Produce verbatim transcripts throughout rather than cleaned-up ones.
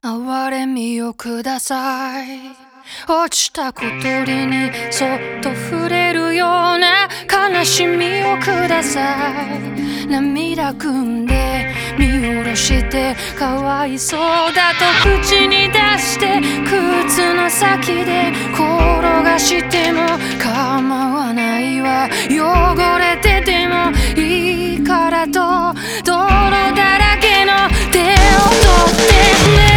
哀れみをください。落ちた小鳥にそっと触れるような悲しみをください。涙ぐんで見下ろしてかわいそうだと口に出して靴の先で転がしても構わないわ。汚れててもいいからと泥だらけの手を取って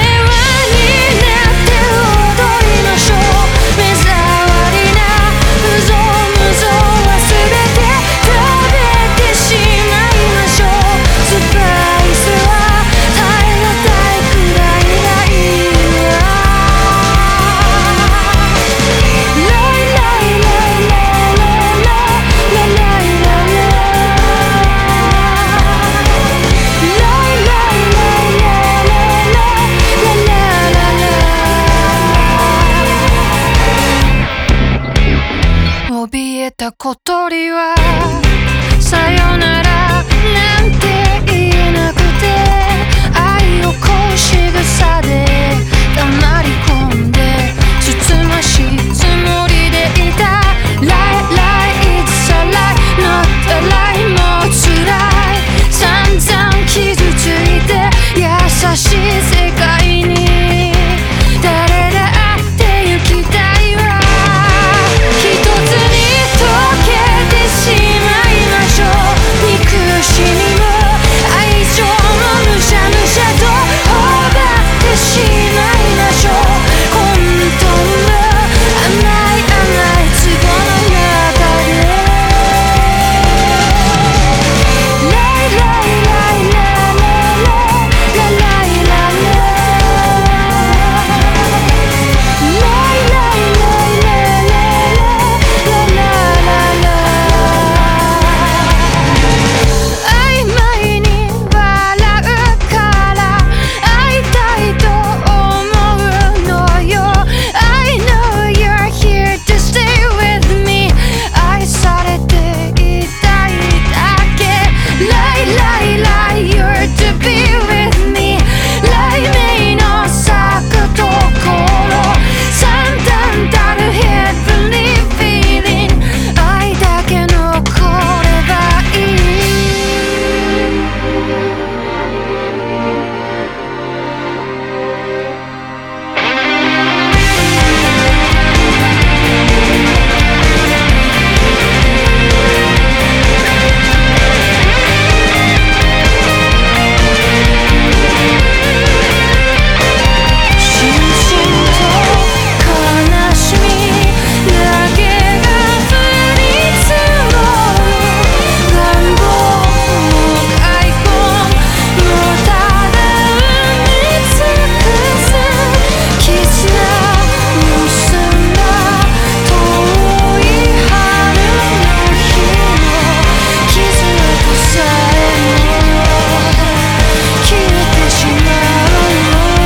怯えた小鳥はさよならなんて言えなくて愛をこう仕草で黙り込んでつつましいつもりでいた Lie, lie, it's a lie, not a lie もう辛い散々傷ついて優しい世界に誰だって行きたいわ。一つに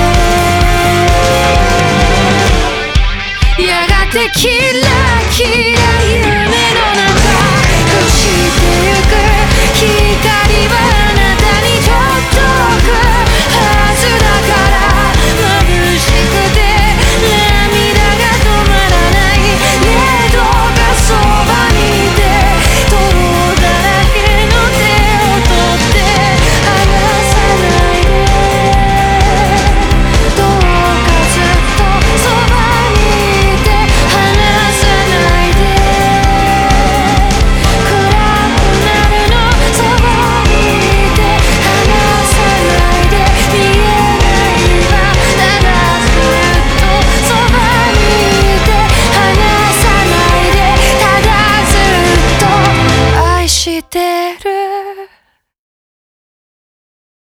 キラキラ